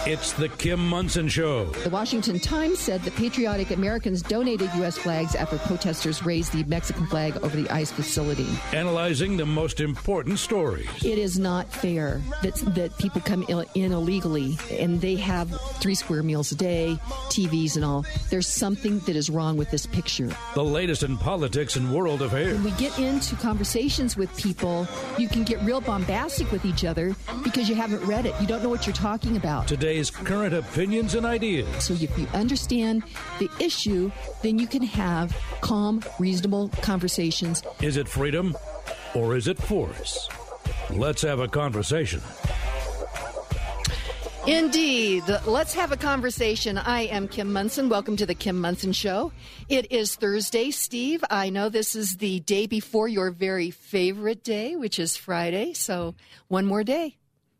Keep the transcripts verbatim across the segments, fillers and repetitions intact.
It's the Kim Monson Show. The Washington Times said that patriotic Americans donated U S flags after protesters raised the Mexican flag over the ICE facility. Analyzing the most important stories. It is not fair that that people come in illegally and they have three square meals a day, T Vs and all. There's something that is wrong with this picture. The latest in politics and world affairs. When we get into conversations with people, you can get real bombastic with each other because you haven't read it. You don't know what you're talking about. Today's current opinions and ideas. So if you understand the issue, then you can have calm, reasonable conversations. Is it freedom or is it force? Let's have a conversation. Indeed. Let's have a conversation. I am Kim Monson. Welcome to the Kim Monson Show. It is Thursday, Steve. I know this is the day before your very favorite day, which is Friday. So one more day.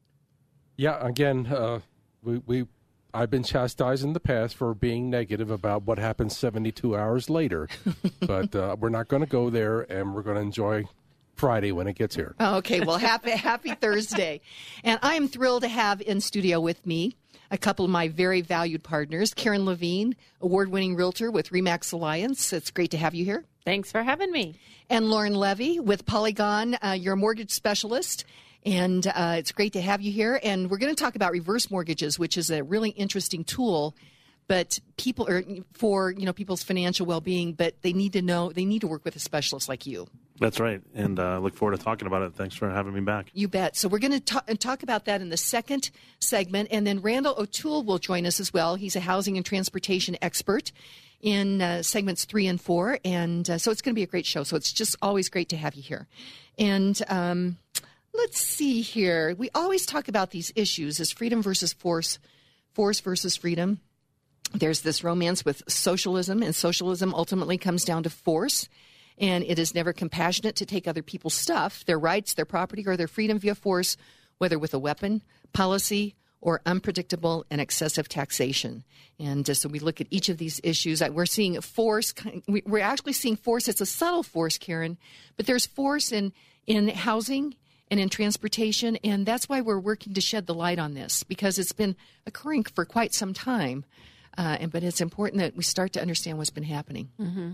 Yeah, again, uh, we, we, I've been chastised in the past for being negative about what happens seventy-two hours later. But uh, we're not going to go there, and we're going to enjoy Friday when it gets here. Okay, well, happy happy Thursday. And I am thrilled to have in studio with me a couple of my very valued partners. Karen Levine, award-winning realtor with RE/MAX Alliance. It's great to have you here. Thanks for having me. And Lauren Levy with Polygon. Uh, you're a mortgage specialist. And uh, it's great to have you here. And we're going to talk about reverse mortgages, which is a really interesting tool. But people are for, you know, people's financial well-being, but they need to know, they need to work with a specialist like you. That's right. And I uh, look forward to talking about it. Thanks for having me back. You bet. So we're going to talk, talk about that in the second segment. And then Randall O'Toole will join us as well. He's a housing and transportation expert in uh, segments three and four. And uh, so it's going to be a great show. So it's just always great to have you here. And um, let's see here. We always talk about these issues as freedom versus force, force versus freedom. There's this romance with socialism, and socialism ultimately comes down to force. And it is never compassionate to take other people's stuff, their rights, their property, or their freedom via force, whether with a weapon, policy, or unpredictable and excessive taxation. And uh, so we look at each of these issues. We're seeing force. We're actually seeing force. It's a subtle force, Karen, but there's force in, in housing and in transportation, and that's why we're working to shed the light on this, because it's been occurring for quite some time. Uh, and, but it's important that we start to understand what's been happening. Mm-hmm.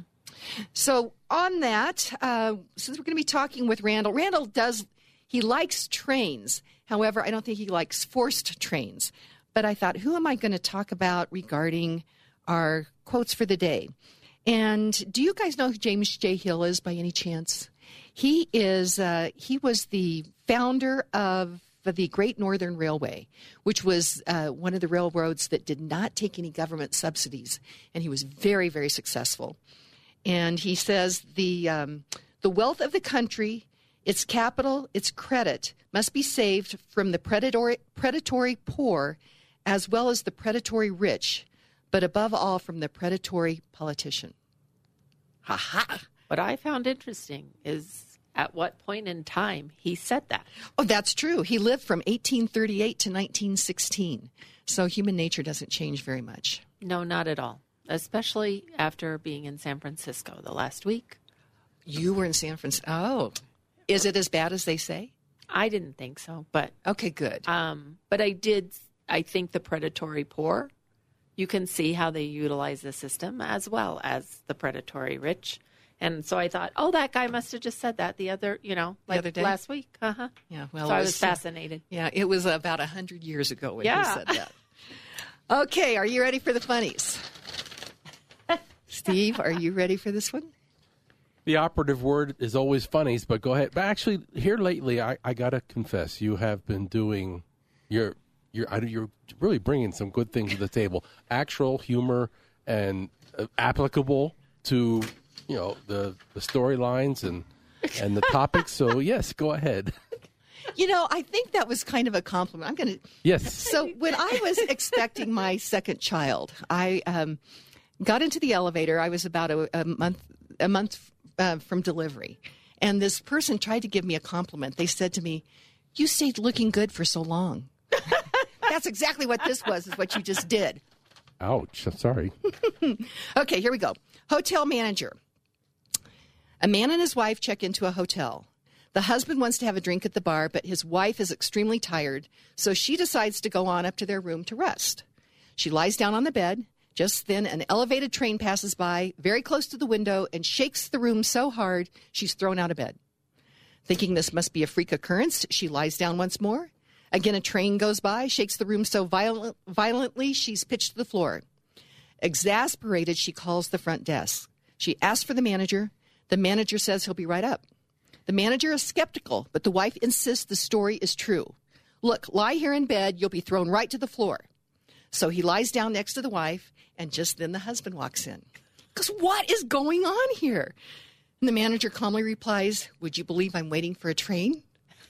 So on that, uh, since we're going to be talking with Randall, Randall does, he likes trains. However, I don't think he likes forced trains. But I thought, who am I going to talk about regarding our quotes for the day? And do you guys know who James J. Hill is by any chance? He is, uh, he was the founder of the Great Northern Railway, which was uh, one of the railroads that did not take any government subsidies. And he was very, very successful. And he says the um, the wealth of the country, its capital, its credit, must be saved from the predatory, predatory poor as well as the predatory rich, but above all from the predatory politician. Ha ha! What I found interesting is at what point in time he said that. Oh, that's true. He lived from eighteen thirty-eight to nineteen sixteen. So human nature doesn't change very much. No, not at all. Especially after being in San Francisco the last week. You were in San Francisco. Oh. Is it as bad as they say? I didn't think so, but... Okay, good. Um, but I did, I think the predatory poor, you can see how they utilize the system as well as the predatory rich. And so I thought, oh, that guy must have just said that the other, you know, like the other day? last week. Uh-huh. Yeah, well, so I was, was fascinated. Yeah, it was about one hundred years ago when yeah. he said that. Okay, are you ready for the funnies? Steve, are you ready for this one? The operative word is always funnies, but go ahead. But actually, here lately, I, I got to confess, you have been doing, you're, you're, you're really bringing some good things to the table. Actual humor and uh, applicable to, you know, the, the storylines and, and the topics. So, yes, go ahead. You know, I think that was kind of a compliment. I'm going to. Yes. So when I was expecting my second child, I um, got into the elevator. I was about a, a month a month uh, from delivery, and this person tried to give me a compliment. They said to me, "You stayed looking good for so long." That's exactly what this was. Is what you just did. Ouch! I'm sorry. Okay, here we go. Hotel manager. A man and his wife check into a hotel. The husband wants to have a drink at the bar, but his wife is extremely tired, so she decides to go on up to their room to rest. She lies down on the bed. Just then, an elevated train passes by very close to the window and shakes the room so hard she's thrown out of bed. Thinking this must be a freak occurrence, she lies down once more. Again, a train goes by, shakes the room so violent, violently she's pitched to the floor. Exasperated, she calls the front desk. She asks for the manager. The manager says he'll be right up. The manager is skeptical, but the wife insists the story is true. Look, lie here in bed, you'll be thrown right to the floor. So he lies down next to the wife, and just then the husband walks in. Because what is going on here? And the manager calmly replies, would you believe I'm waiting for a train?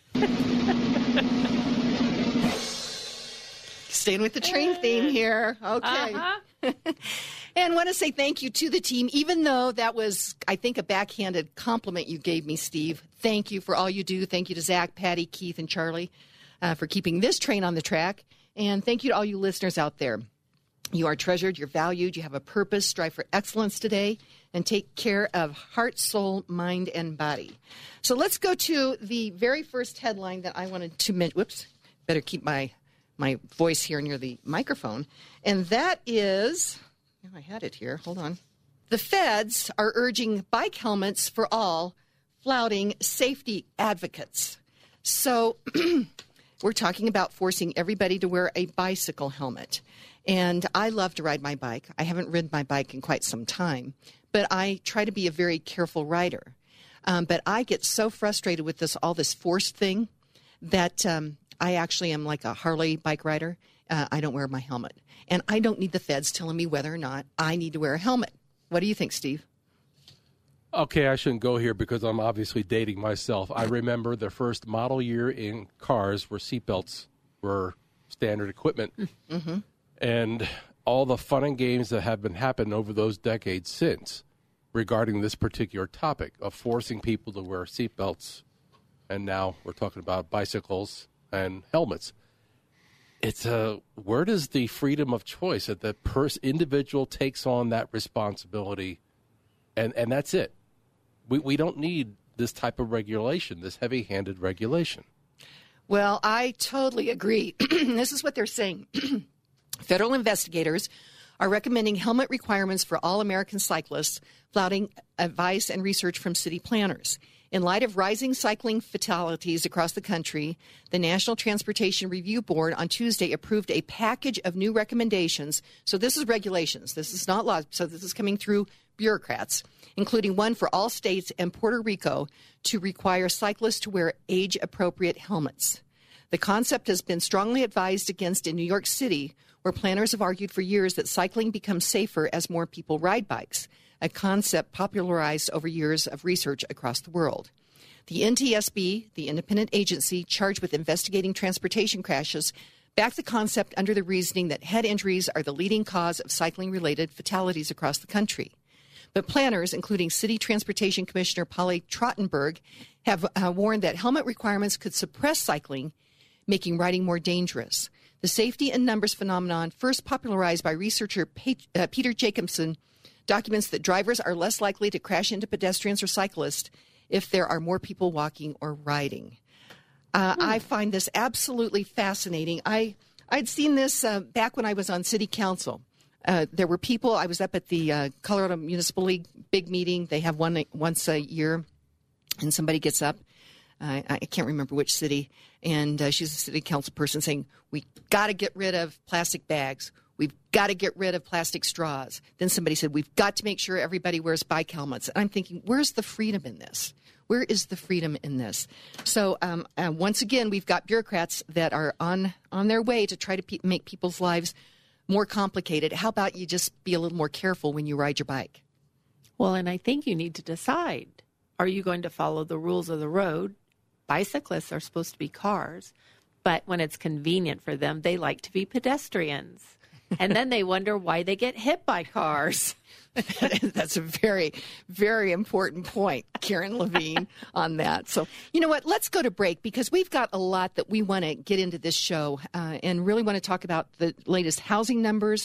Staying with the train theme here. Okay. Uh-huh. And want to say thank you to the team, even though that was, I think, a backhanded compliment you gave me, Steve. Thank you for all you do. Thank you to Zach, Patty, Keith, and Charlie uh, for keeping this train on the track. And thank you to all you listeners out there. You are treasured, you're valued, you have a purpose, strive for excellence today, and take care of heart, soul, mind, and body. So let's go to the very first headline that I wanted to mention. Whoops, better keep my, my voice here near the microphone. And that is, oh, I had it here, hold on. The feds are urging bike helmets for all, flouting safety advocates. So we're talking about forcing everybody to wear a bicycle helmet. And I love to ride my bike. I haven't ridden my bike in quite some time, but I try to be a very careful rider. Um, but I get so frustrated with this, all this forced thing, that um, I actually am like a Harley bike rider. Uh, I don't wear my helmet. And I don't need the feds telling me whether or not I need to wear a helmet. What do you think, Steve? Okay, I shouldn't go here because I'm obviously dating myself. I remember the first model year in cars where seatbelts were standard equipment. Mm-hmm. And all the fun and games that have been happening over those decades since regarding this particular topic of forcing people to wear seatbelts. And now we're talking about bicycles and helmets. It's a, where does the freedom of choice that the pers- individual takes on that responsibility, and, and that's it. We we don't need this type of regulation, this heavy-handed regulation. Well, I totally agree. This is what they're saying. Federal investigators are recommending helmet requirements for all American cyclists, flouting advice and research from city planners. In light of rising cycling fatalities across the country, the National Transportation Review Board on Tuesday approved a package of new recommendations. So this is regulations. This is not law. So this is coming through bureaucrats, including one for all states and Puerto Rico to require cyclists to wear age-appropriate helmets. The concept has been strongly advised against in New York City, where planners have argued for years that cycling becomes safer as more people ride bikes, a concept popularized over years of research across the world. The N T S B, the independent agency charged with investigating transportation crashes, backed the concept under the reasoning that head injuries are the leading cause of cycling-related fatalities across the country. But planners, including City Transportation Commissioner Polly Trottenberg, have uh, warned that helmet requirements could suppress cycling, making riding more dangerous. The safety in numbers phenomenon, first popularized by researcher uh, Peter Jacobson, documents that drivers are less likely to crash into pedestrians or cyclists if there are more people walking or riding. Uh, hmm. I find this absolutely fascinating. I, I'd seen this uh, back when I was on city council. Uh, there were people, I was up at the uh, Colorado Municipal League big meeting. They have one once a year, and somebody gets up. Uh, I can't remember which city, and uh, she's a city council person saying, we got to get rid of plastic bags. We've got to get rid of plastic straws. Then somebody said, we've got to make sure everybody wears bike helmets. And I'm thinking, where's the freedom in this? Where is the freedom in this? So um, uh, once again, we've got bureaucrats that are on, on their way to try to pe- make people's lives more complicated. How about you just be a little more careful when you ride your bike? Well, and I think you need to decide, are you going to follow the rules of the road? Bicyclists are supposed to be cars, but when it's convenient for them, they like to be pedestrians. And then they wonder why they get hit by cars. That's a very, very important point, Karen Levine, on that. So, you know what? Let's go to break because we've got a lot that we want to get into this show uh, and really want to talk about the latest housing numbers.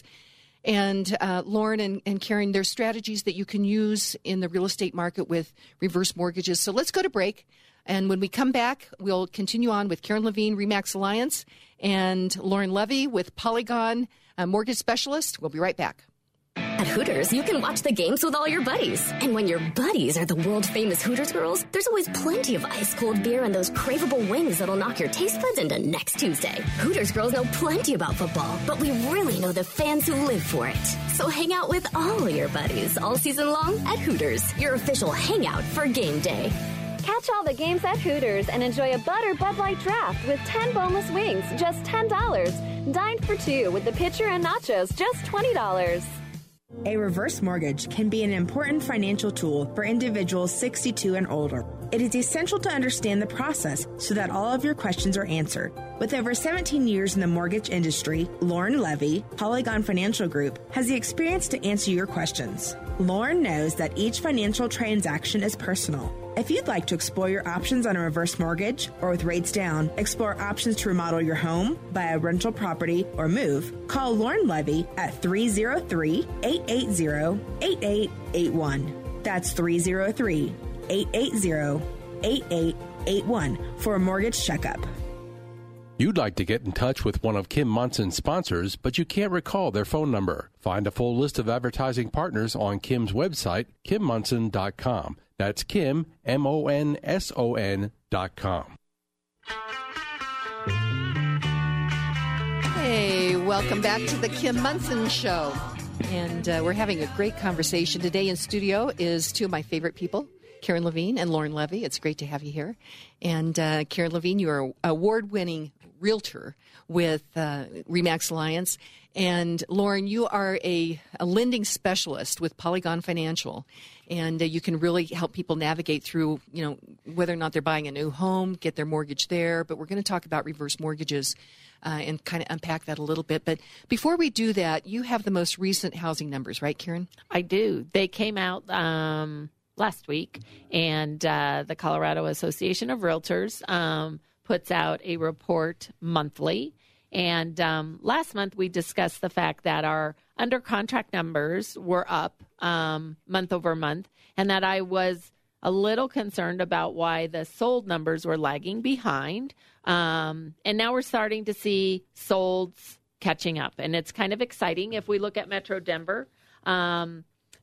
And uh, Lauren and, and Karen, there's strategies that you can use in the real estate market with reverse mortgages. So let's go to break. And when we come back, we'll continue on with Karen Levine, RE/MAX Alliance, and Lauren Levy with Polygon uh, Mortgage Specialist. We'll be right back. At Hooters, you can watch the games with all your buddies. And when your buddies are the world-famous Hooters girls, there's always plenty of ice-cold beer and those craveable wings that'll knock your taste buds into next Tuesday. Hooters girls know plenty about football, but we really know the fans who live for it. So hang out with all your buddies all season long at Hooters, your official hangout for game day. Catch all the games at Hooters and enjoy a Butter Bud Light draft with ten boneless wings, just ten dollars. Dine for two with the pitcher and nachos, just twenty dollars. A reverse mortgage can be an important financial tool for individuals sixty-two and older. It is essential to understand the process so that all of your questions are answered. With over seventeen years in the mortgage industry, Lauren Levy, Polygon Financial Group, has the experience to answer your questions. Lauren knows that each financial transaction is personal. If you'd like to explore your options on a reverse mortgage or with rates down, explore options to remodel your home, buy a rental property, or move, call Lauren Levy at three oh three, eight eight zero, eight eight eight one. That's three oh three, eight eight zero, eight eight eight one for a mortgage checkup. You'd like to get in touch with one of Kim Monson's sponsors, but you can't recall their phone number. Find a full list of advertising partners on Kim's website, kim monson dot com. That's Kim, M O N S O N dot com. Hey, welcome back to the Kim Monson Show. And uh, we're having a great conversation. Today in studio is two of my favorite people, Karen Levine and Lauren Levy. It's great to have you here. And uh, Karen Levine, you are an award-winning realtor with uh, RE/MAX Alliance. And Lauren, you are a, a lending specialist with Polygon Financial. And uh, you can really help people navigate through, you know, whether or not they're buying a new home, get their mortgage there. But we're going to talk about reverse mortgages uh, and kind of unpack that a little bit. But before we do that, you have the most recent housing numbers, right, Karen? I do. They came out um, last week, and uh, the Colorado Association of Realtors um, puts out a report monthly. And um, last month we discussed the fact that our under contract numbers were up um, month over month, and that I was a little concerned about why the sold numbers were lagging behind. Um, and now we're starting to see solds catching up, and it's kind of exciting. If we look at Metro Denver, um,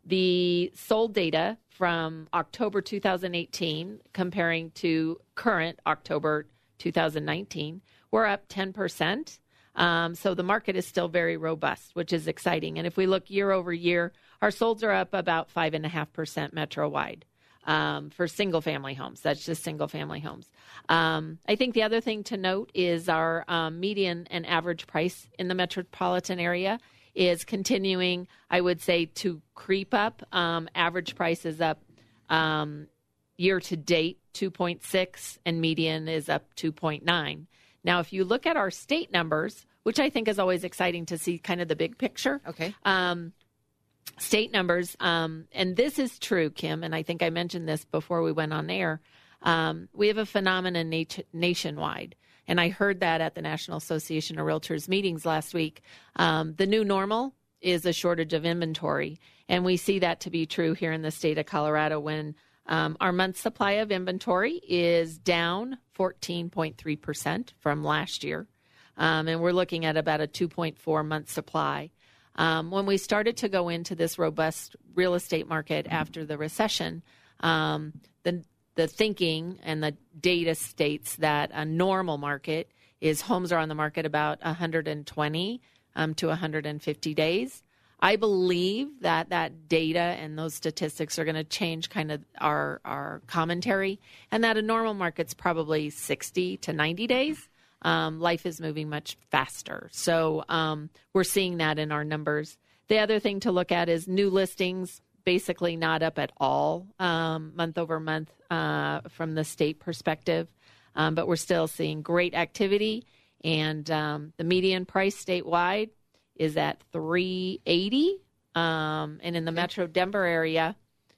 the sold data from October two thousand eighteen comparing to current October two thousand nineteen, we're up ten percent. Um, so the market is still very robust, which is exciting. And if we look year over year, our solds are up about five point five percent metro-wide um, for single-family homes. That's just single-family homes. Um, I think the other thing to note is our um, median and average price in the metropolitan area is continuing, I would say, to creep up. Um, average price is up um, year-to-date two point six, and median is up two point nine. Now, if you look at our state numbers, which I think is always exciting to see kind of the big picture. Okay. Um, state numbers, um, and this is true, Kim, and I think I mentioned this before we went on air. Um, we have a phenomenon nat- nationwide, and I heard that at the National Association of Realtors meetings last week. Um, the new normal is a shortage of inventory, and we see that to be true here in the state of Colorado when Um, our month supply of inventory is down fourteen point three percent from last year, um, and we're looking at about a two point four month supply. Um, when we started to go into this robust real estate market after the recession, um, the the thinking and the data states that a normal market is homes are on the market about one hundred twenty um, to one hundred fifty days. I believe that that data and those statistics are going to change kind of our, our commentary, and that a normal market's probably sixty to ninety days. Um, life is moving much faster. So um, we're seeing that in our numbers. The other thing to look at is new listings, basically not up at all um, month over month uh, from the state perspective, um, but we're still seeing great activity, and um, the median price statewide is at three eighty, um, and in the Metro Denver area,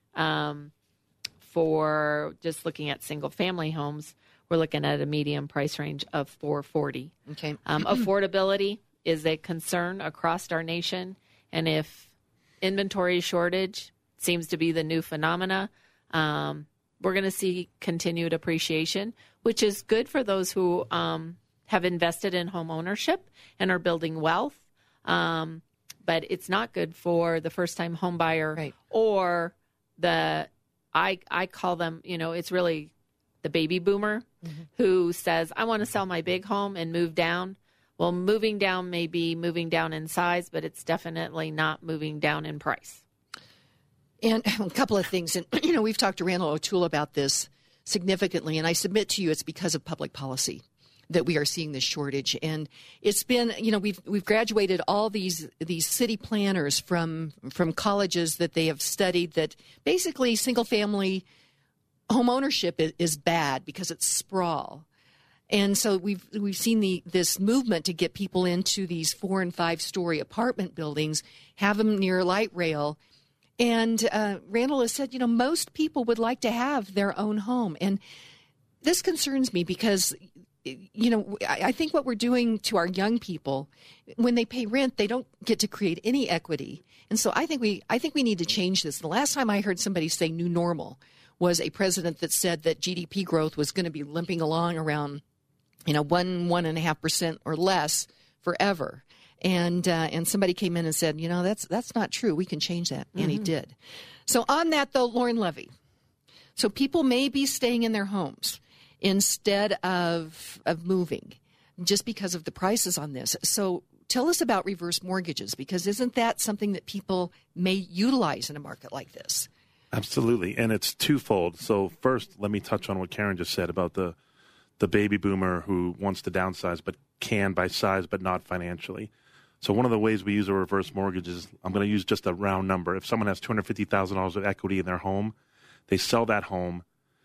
um, for just looking at single-family homes, we're looking at a median price range of four forty. Okay. Um, affordability is a concern across our nation, and if inventory shortage seems to be the new phenomena, um, we're going to see continued appreciation, which is good for those who um, have invested in home ownership and are building wealth. Um, but it's not good for the first-time home buyer right. or the, I, I call them, you know, it's really the baby boomer mm-hmm. who says, I want to sell my big home and move down. Well, moving down may be moving down in size, but it's definitely not moving down in price. And a couple of things. And, you know, we've talked to Randall O'Toole about this significantly, and I submit to you it's because of public policy that we are seeing this shortage. And it's been, you know, we've we've graduated all these these city planners from from colleges that they have studied that basically single-family home ownership is, is bad because it's sprawl. And so we've we've seen the this movement to get people into these four and five story apartment buildings, have them near light rail. And uh, Randall has said, you know, most people would like to have their own home. And this concerns me because, you know, I, I think what we're doing to our young people, when they pay rent, they don't get to create any equity. And so I think we I think we need to change this. The last time I heard somebody say new normal was a president that said that G D P growth was going to be limping along around, you know, one, one and a half percent or less forever. And uh, and somebody came in and said, you know, that's that's not true. We can change that. And mm-hmm. he did. So on that, though, Lauren Levy. So people may be staying in their homes instead of of moving just because of the prices on this. So tell us about reverse mortgages, because isn't that something that people may utilize in a market like this? Absolutely. And it's twofold. So first, let me touch on what Karen just said about the the baby boomer who wants to downsize but can by size but not financially. So one of the ways we use a reverse mortgage is, I'm going to use just a round number. If someone has two hundred fifty thousand dollars of equity in their home, they sell that home.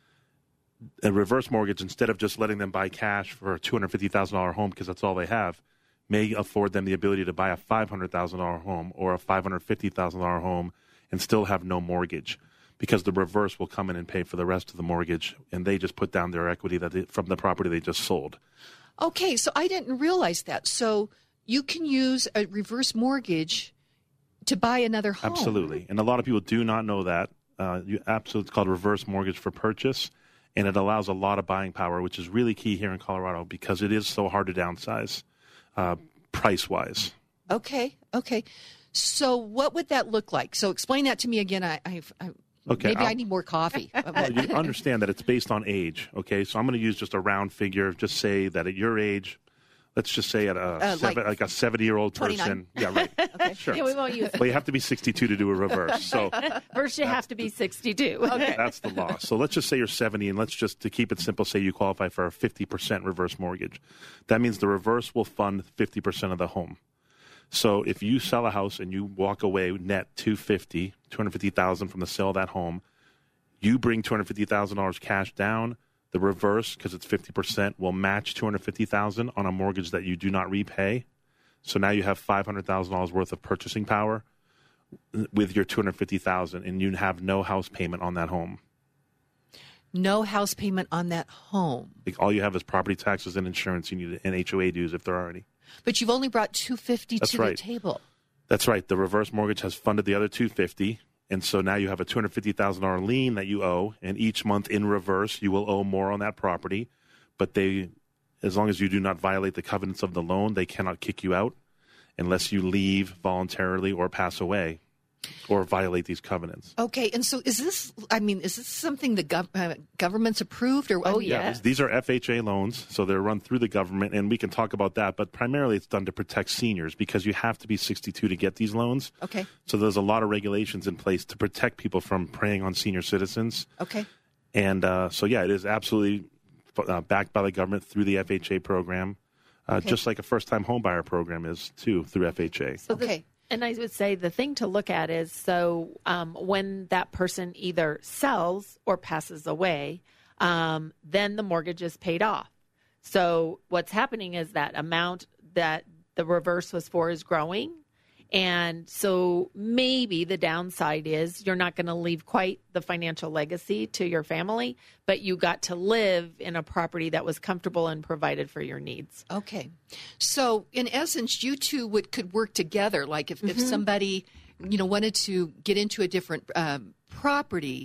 A reverse mortgage, instead of just letting them buy cash for a two hundred fifty thousand dollars home because that's all they have, may afford them the ability to buy a five hundred thousand dollars home or a five hundred fifty thousand dollars home and still have no mortgage, because the reverse will come in and pay for the rest of the mortgage, and they just put down their equity that they, from the property they just sold. Okay, so I didn't realize that. So you can use a reverse mortgage to buy another home. Absolutely, and a lot of people do not know that. Uh, you absolutely, it's called reverse mortgage for purchase, and it allows a lot of buying power, which is really key here in Colorado because it is so hard to downsize uh, price-wise. Okay, okay. So what would that look like? So explain that to me again. I, I've, I Okay, maybe I'll, I need more coffee. Well, you understand that it's based on age, okay? So I'm going to use just a round figure. Just say that at your age, let's just say at a uh, seven, like, like a seventy-year-old person. Yeah, right. Okay. Sure. Yeah, we won't use it. Well, you have to be sixty-two to do a reverse. So first you have to be sixty-two. Okay. That's the law. So let's just say you're seventy, and let's just, to keep it simple, say you qualify for a fifty percent reverse mortgage. That means the reverse will fund fifty percent of the home. So if you sell a house and you walk away net two hundred fifty thousand dollars, two hundred fifty thousand dollars from the sale of that home, you bring two hundred fifty thousand dollars cash down. The reverse, because it's fifty percent, will match two hundred fifty thousand dollars on a mortgage that you do not repay. So now you have five hundred thousand dollars worth of purchasing power with your two hundred fifty thousand dollars, and you have no house payment on that home. No house payment on that home. All you have is property taxes and insurance. You need an H O A dues if there are any. But you've only brought two hundred fifty That's to right. the table. That's right. The reverse mortgage has funded the other two hundred fifty thousand dollars. And so now you have a two hundred fifty thousand dollars lien that you owe, and each month in reverse you will owe more on that property. But they, as long as you do not violate the covenants of the loan, they cannot kick you out unless you leave voluntarily or pass away or violate these covenants. Okay, and so is this, I mean, is this something the gov- uh, government's approved? Or Oh, I mean, yeah. These, these are F H A loans, so they're run through the government, and we can talk about that, but primarily it's done to protect seniors because you have to be sixty-two to get these loans. Okay. So there's a lot of regulations in place to protect people from preying on senior citizens. Okay. And uh, so, yeah, it is absolutely uh, backed by the government through the F H A program, uh, Okay. just like a first-time homebuyer program is, too, through F H A. So the- Okay. And I would say the thing to look at is, so um, when that person either sells or passes away, um, then the mortgage is paid off. So what's happening is that amount that the reverse was for is growing. And so maybe the downside is you're not going to leave quite the financial legacy to your family, but you got to live in a property that was comfortable and provided for your needs. Okay. So in essence, you two would could work together. Like if, Mm-hmm. if somebody, you know, wanted to get into a different um, property,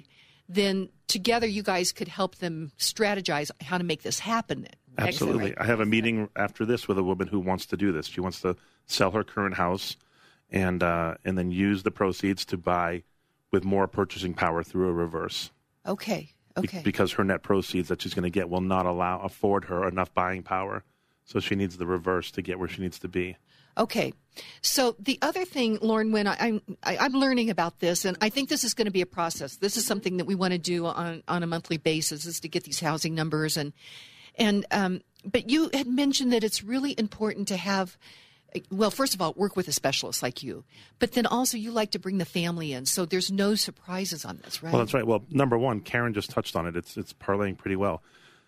then together you guys could help them strategize how to make this happen then. Absolutely. Excellent. I have a meeting after this with a woman who wants to do this. She wants to sell her current house and uh, and then use the proceeds to buy with more purchasing power through a reverse. Okay. Okay. Be- because her net proceeds that she's going to get will not allow afford her enough buying power. So she needs the reverse to get where she needs to be. Okay. So the other thing, Lauren, when I, I'm I, I'm learning about this, and I think this is going to be a process. This is something that we want to do on, on a monthly basis, is to get these housing numbers. And and um, but you had mentioned that it's really important to have, well, first of all, work with a specialist like you, but then also you like to bring the family in, so there's no surprises on this, right? Well, that's right. Well, number one, Karen just touched on it. It's it's parlaying pretty well.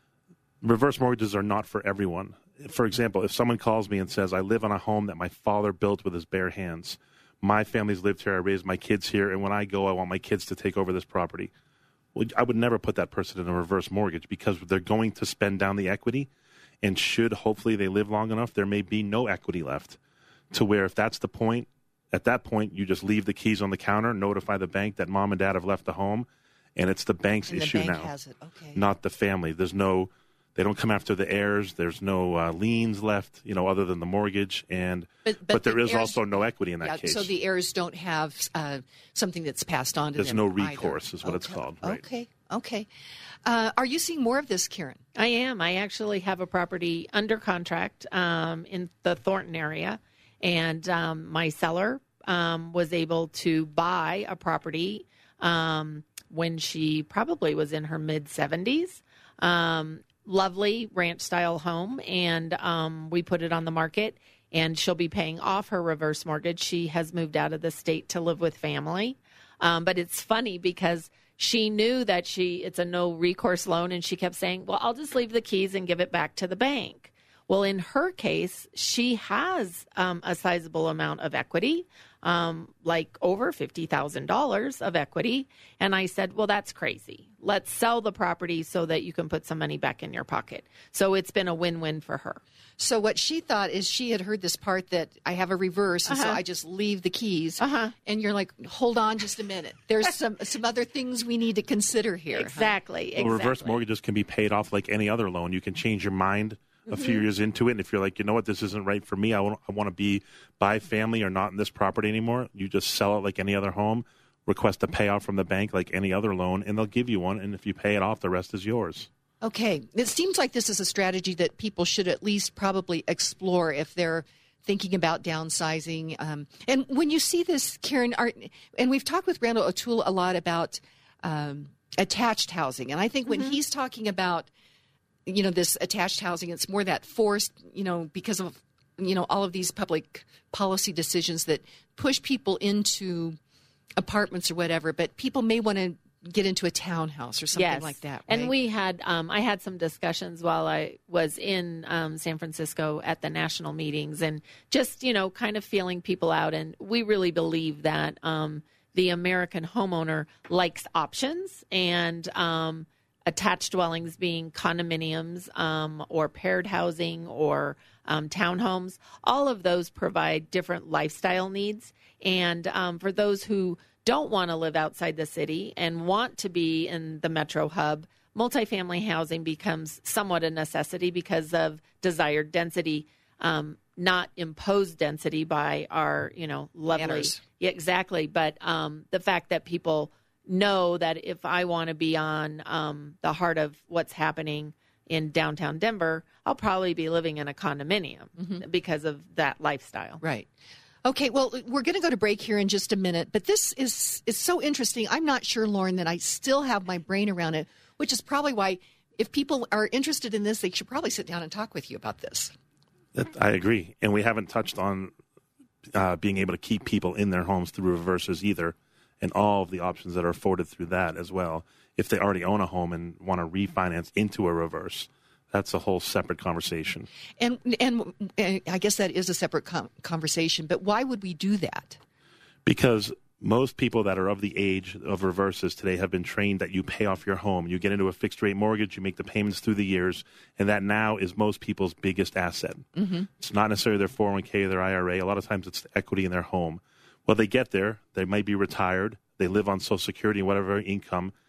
Reverse mortgages are not for everyone. For example, if someone calls me and says, I live on a home that my father built with his bare hands. My family's lived here. I raised my kids here. And when I go, I want my kids to take over this property. Well, I would never put that person in a reverse mortgage because they're going to spend down the equity. And should, hopefully, they live long enough, there may be no equity left. To where if that's the point, at that point, you just leave the keys on the counter, notify the bank that mom and dad have left the home. And it's the bank's and issue the bank now, has it. Okay. not the family. There's no... They don't come after the heirs. There's no uh, liens left, you know, other than the mortgage, and but, but, but there the is heirs, also no equity in that yeah, case. So the heirs don't have uh, something that's passed on to There's them. no either. recourse, is what okay. it's called. Right? Okay, okay. Uh, are you seeing more of this, Karen? I am. I actually have a property under contract um, in the Thornton area, and um, my seller um, was able to buy a property um, when she probably was in her mid seventies. Um, lovely ranch-style home, and um, we put it on the market, and she'll be paying off her reverse mortgage. She has moved out of the state to live with family. Um, but it's funny because she knew that she it's a no-recourse loan, and she kept saying, well, I'll just leave the keys and give it back to the bank. Well, in her case, she has um, a sizable amount of equity, um, like over fifty thousand dollars of equity. And I said, well, that's crazy. Let's sell the property so that you can put some money back in your pocket. So it's been a win-win for her. So what she thought is she had heard this part that I have a reverse, and Uh-huh. so I just leave the keys. Uh-huh. And you're like, hold on just a minute. There's some some other things we need to consider here. huh? Exactly. Well, reverse exactly. mortgages can be paid off like any other loan. You can change your mind a Mm-hmm. few years into it, and if you're like, you know what, this isn't right for me, I want, I want to be by family or not in this property anymore, you just sell it like any other home, request a payoff from the bank like any other loan, and they'll give you one, and if you pay it off, the rest is yours. Okay. It seems like this is a strategy that people should at least probably explore if they're thinking about downsizing. Um, and when you see this, Karen, are, and we've talked with Randall O'Toole a lot about um, attached housing. And I think when he's talking about, you know, this attached housing, it's more that forced, you know, because of, you know, all of these public policy decisions that push people into apartments or whatever. But people may want to get into a townhouse or something Yes. like that. And right? we had, um, I had some discussions while I was in um, San Francisco at the national meetings, and just, you know, kind of feeling people out. And we really believe that um, the American homeowner likes options, and um, attached dwellings being condominiums um, or paired housing or um, townhomes, all of those provide different lifestyle needs. And um, for those who don't want to live outside the city and want to be in the metro hub, multifamily housing becomes somewhat a necessity because of desired density, um, not imposed density by our, you know, lovely. Manners. Yeah, exactly. But um, the fact that people know that if I want to be on um, the heart of what's happening in downtown Denver, I'll probably be living in a condominium Mm-hmm. because of that lifestyle. Right. Okay, well, we're going to go to break here in just a minute, but this is is so interesting. I'm not sure, Lauren, that I still have my brain around it, which is probably why if people are interested in this, they should probably sit down and talk with you about this. That, I agree. And we haven't touched on uh, being able to keep people in their homes through reverses either, and all of the options that are afforded through that as well. If they already own a home and want to refinance into a reverse, that's a whole separate conversation. And and, and I guess that is a separate com- conversation, but why would we do that? Because most people that are of the age of reverses today have been trained that you pay off your home. You get into a fixed rate mortgage, you make the payments through the years, and that now is most people's biggest asset. Mm-hmm. It's not necessarily their four oh one k or their I R A. A lot of times it's the equity in their home. Well, they get there, they might be retired, they live on Social Security and whatever income.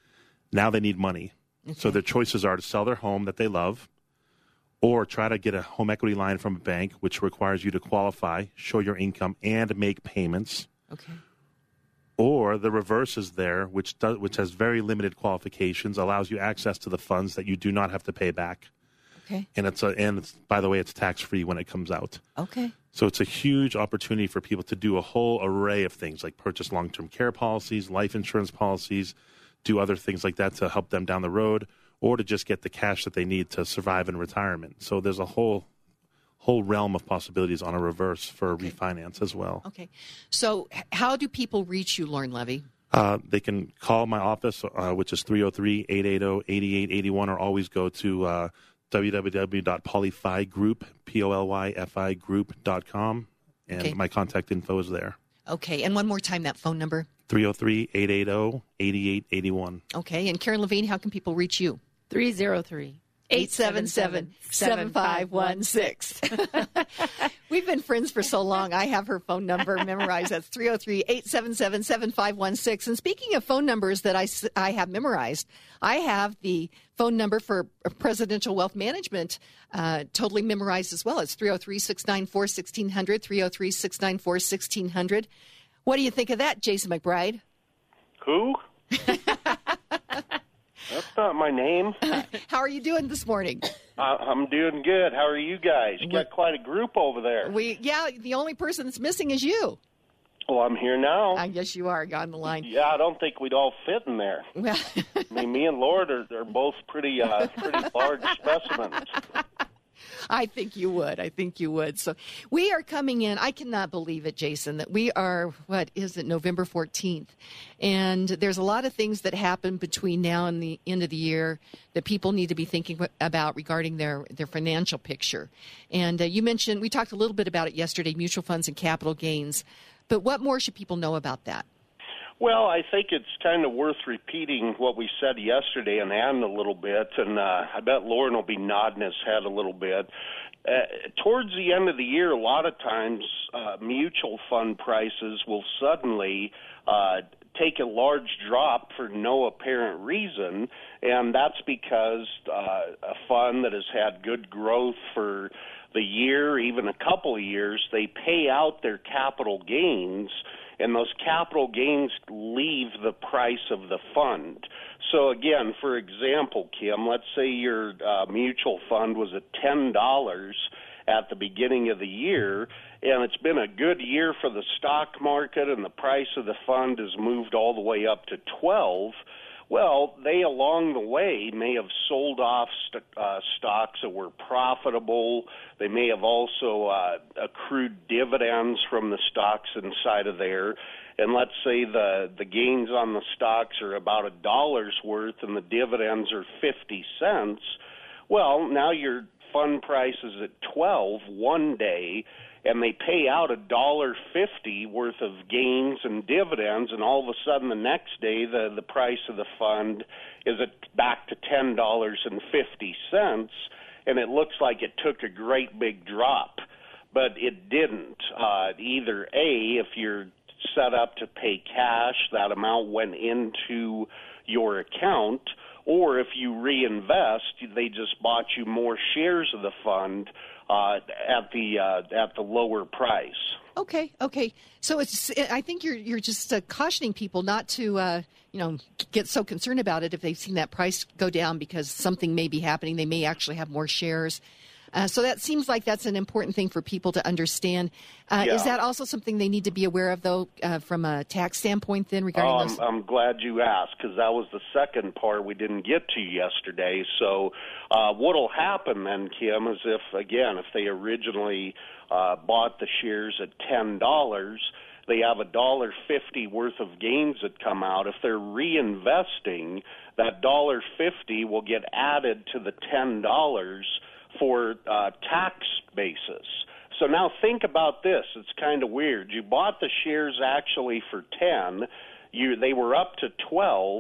Now they need money. Okay. So their choices are to sell their home that they love, or try to get a home equity line from a bank, which requires you to qualify, show your income, and make payments. Okay. Or the reverse is there, which does, which has very limited qualifications, allows you access to the funds that you do not have to pay back. Okay. And it's a, and it's, by the way, it's tax free when it comes out. Okay. So it's a huge opportunity for people to do a whole array of things, like purchase long-term care policies, life insurance policies, do other things like that to help them down the road, or to just get the cash that they need to survive in retirement. So there's a whole whole realm of possibilities on a reverse for okay. a refinance as well. Okay. So how do people reach you, Lauren Levy? Uh, they can call my office, uh, which is three oh three, eight eight zero, eight eight eight one, or always go to uh, w w w dot polyfi group, P O L Y F I group dot com, and okay. my contact info is there. Okay. And one more time, that phone number? three oh three, eight eight zero, eight eight eight one. Okay. And Karen Levine, how can people reach you? three oh three, eight seven seven, seven five one six. We've been friends for so long. I have her phone number memorized. That's three oh three, eight seven seven, seven five one six. And speaking of phone numbers that I, I have memorized, I have the phone number for Presidential Wealth Management uh, totally memorized as well. It's three oh three, six nine four, one six zero zero, three oh three, six nine four, one six zero zero. What do you think of that, Jason McBride? Who? That's not my name. How are you doing this morning? Uh, I'm doing good. How are you guys? You got quite a group over there. We, yeah, the only person that's missing is you. Well, I'm here now. I guess you are on the line. Yeah, I don't think we'd all fit in there. Well, I mean, me and Lord are, are both pretty, uh, pretty large specimens. I think you would. I think you would. So we are coming in. I cannot believe it, Jason, that we are, what is it, November fourteenth. And there's a lot of things that happen between now and the end of the year that people need to be thinking about regarding their, their financial picture. And uh, you mentioned, we talked a little bit about it yesterday, mutual funds and capital gains. But what more should people know about that? Well, I think it's kind of worth repeating what we said yesterday and adding a little bit, and uh, I bet Lauren will be nodding his head a little bit. Uh, towards the end of the year, a lot of times uh, mutual fund prices will suddenly uh, take a large drop for no apparent reason, and that's because uh, a fund that has had good growth for the year, even a couple of years, they pay out their capital gains, and those capital gains leave the price of the fund. So again, for example, Kim, let's say your uh, mutual fund was at ten dollars at the beginning of the year, and it's been a good year for the stock market, and the price of the fund has moved all the way up to twelve. Well, they along the way may have sold off st- uh, stocks that were profitable. They may have also uh, accrued dividends from the stocks inside of there. And let's say the, the gains on the stocks are about a dollar's worth and the dividends are fifty cents. Well, now your fund price is at twelve one day, and they pay out a dollar fifty worth of gains and dividends, and all of a sudden the next day the, the price of the fund is at back to ten dollars and fifty cents, and it looks like it took a great big drop, but it didn't. Uh, either A, if you're set up to pay cash, that amount went into your account, or if you reinvest, they just bought you more shares of the fund uh, at the uh, at the lower price. Okay, okay. So it's. I think you're you're just uh, cautioning people not to uh, you know get so concerned about it if they've seen that price go down because something may be happening. They may actually have more shares. Uh, so that seems like that's an important thing for people to understand. Uh, yeah. Is that also something they need to be aware of, though, uh, from a tax standpoint, then, regarding um, those? I'm glad you asked, because that was the second part we didn't get to yesterday. So uh, what will happen then, Kim, is if, again, if they originally uh, bought the shares at ten dollars, they have a one dollar fifty worth of gains that come out. If they're reinvesting, that one dollar fifty will get added to the ten dollars for uh, tax basis. So now think about this. It's kind of weird. You bought the shares actually for ten. You they were up to twelve.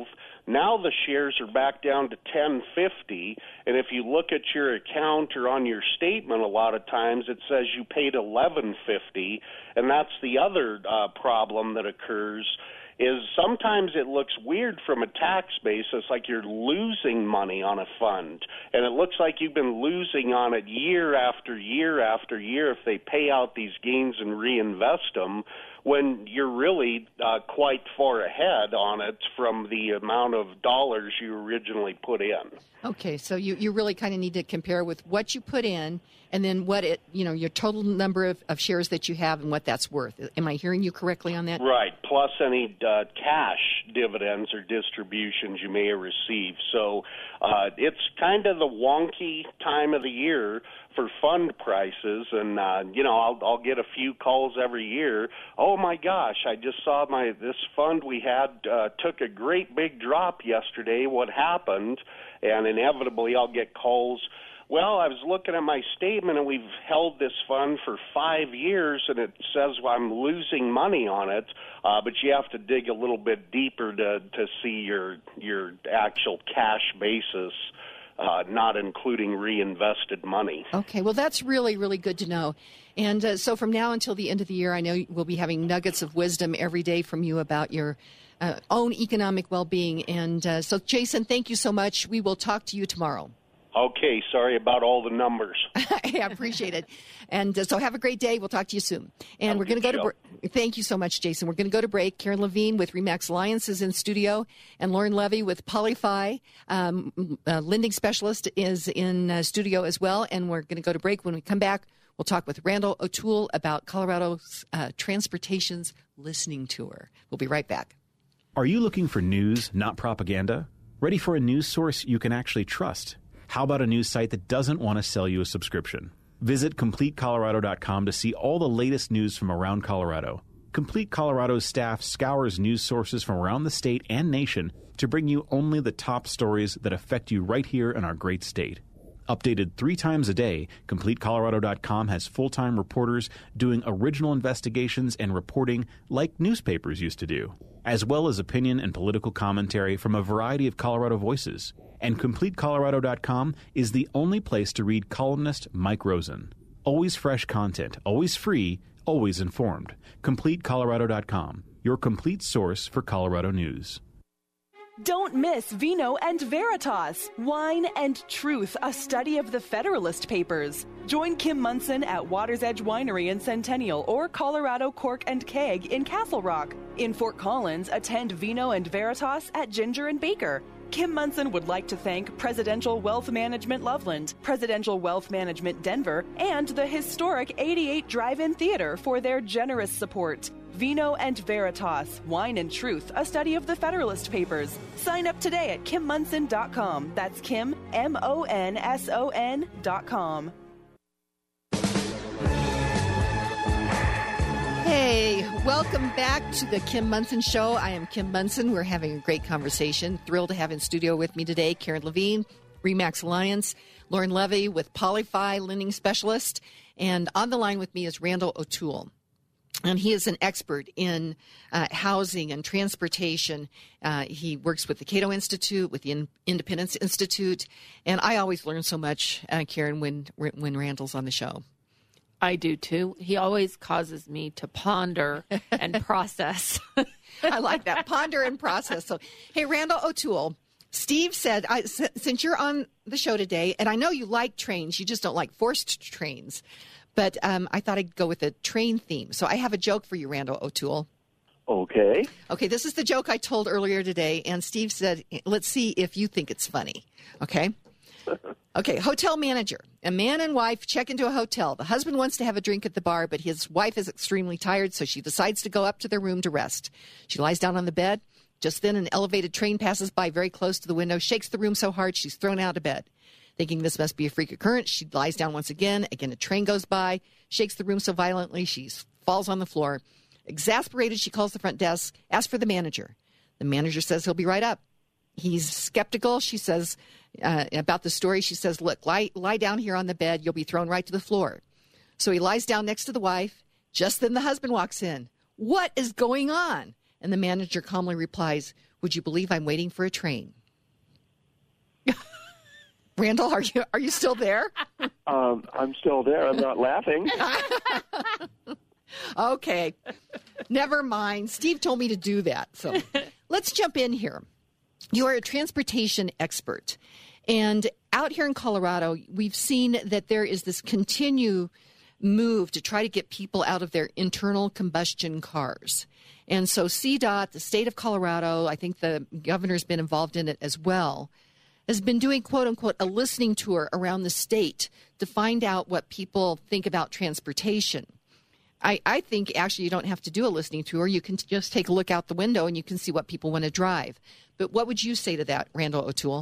Now the shares are back down to ten fifty, and if you look at your account or on your statement, a lot of times it says you paid eleven fifty, and that's the other uh, problem that occurs. Is sometimes it looks weird from a tax basis, like you're losing money on a fund, and it looks like you've been losing on it year after year after year if they pay out these gains and reinvest them, when you're really uh, quite far ahead on it from the amount of dollars you originally put in. Okay, so you, you really kind of need to compare with what you put in and then what it, you know, your total number of, of shares that you have and what that's worth. Am I hearing you correctly on that? Right, plus any uh, cash dividends or distributions you may have received. So uh, it's kind of the wonky time of the year for fund prices, and uh, you know, I'll, I'll get a few calls every year. Oh my gosh, I just saw my this fund we had uh, took a great big drop yesterday. What happened? And inevitably, I'll get calls. Well, I was looking at my statement, and we've held this fund for five years, and it says well, I'm losing money on it. Uh, but you have to dig a little bit deeper to to see your your actual cash basis. Uh, not including reinvested money. Okay, well, that's really, really good to know. And uh, so from now until the end of the year, I know we'll be having nuggets of wisdom every day from you about your uh, own economic well-being. And uh, so, Jason, thank you so much. We will talk to you tomorrow. Okay, sorry about all the numbers. I appreciate it. And uh, so have a great day. We'll talk to you soon. And Have we're a going to good go to break. Thank you so much, Jason. We're going to go to break. Karen Levine with RE/MAX Alliance is in studio, and Lauren Levy with Polyfi, um, uh, lending specialist, is in uh, studio as well. And we're going to go to break. When we come back, we'll talk with Randall O'Toole about Colorado's uh, Transportation's listening tour. We'll be right back. Are you looking for news, not propaganda? Ready for a news source you can actually trust? How about a news site that doesn't want to sell you a subscription? Visit complete colorado dot com to see all the latest news from around Colorado. Complete Colorado's staff scours news sources from around the state and nation to bring you only the top stories that affect you right here in our great state. Updated three times a day, complete colorado dot com has full-time reporters doing original investigations and reporting like newspapers used to do, as well as opinion and political commentary from a variety of Colorado voices. And complete colorado dot com is the only place to read columnist Mike Rosen. Always fresh content, always free, always informed. complete colorado dot com, your complete source for Colorado news. Don't miss Vino and Veritas, Wine and Truth, a study of the Federalist Papers. Join Kim Munson at Water's Edge Winery in Centennial or Colorado Cork and Keg in Castle Rock. In Fort Collins, attend Vino and Veritas at Ginger and Baker. Kim Munson would like to thank Presidential Wealth Management Loveland, Presidential Wealth Management Denver, and the historic eighty-eight Drive-In Theater for their generous support. Vino and Veritas, Wine and Truth, a study of the Federalist Papers. Sign up today at kim munson dot com. That's Kim, M O N S O N dot com. Hey, welcome back to the Kim Munson Show. I am Kim Munson. We're having a great conversation. Thrilled to have in studio with me today Karen Levine, RE/MAX Alliance, Lauren Levy with Polyfi, lending specialist, and on the line with me is Randall O'Toole. And he is an expert in uh, housing and transportation. Uh, he works with the Cato Institute, with the in- Independence Institute, and I always learn so much, uh, Karen, when when Randall's on the show. I do too. He always causes me to ponder and process. I like that. Ponder and process. So, hey, Randall O'Toole, Steve said, I, since you're on the show today, and I know you like trains, you just don't like forced trains, but um, I thought I'd go with a train theme. So I have a joke for you, Randall O'Toole. Okay. Okay, this is the joke I told earlier today, and Steve said, let's see if you think it's funny. Okay? Okay, hotel manager. A man and wife check into a hotel. The husband wants to have a drink at the bar, but his wife is extremely tired, so she decides to go up to their room to rest. She lies down on the bed. Just then, an elevated train passes by very close to the window, shakes the room so hard she's thrown out of bed. Thinking this must be a freak occurrence, she lies down once again. Again, a train goes by, shakes the room so violently she falls on the floor. Exasperated, she calls the front desk, asks for the manager. The manager says he'll be right up. He's skeptical. She says uh, about the story. She says, look, lie, lie down here on the bed. You'll be thrown right to the floor. So he lies down next to the wife. Just then the husband walks in. What is going on? And the manager calmly replies, "Would you believe I'm waiting for a train?" Randall, are you are you still there? Um, I'm still there. I'm not laughing. Okay. Never mind. Steve told me to do that. So let's jump in here. You are a transportation expert. And out here in Colorado, we've seen that there is this continued move to try to get people out of their internal combustion cars. And so C DOT, the state of Colorado, I think the governor's been involved in it as well, has been doing, quote unquote, a listening tour around the state to find out what people think about transportation. I, I think actually you don't have to do a listening tour. You can just take a look out the window and you can see what people want to drive. But what would you say to that, Randall O'Toole?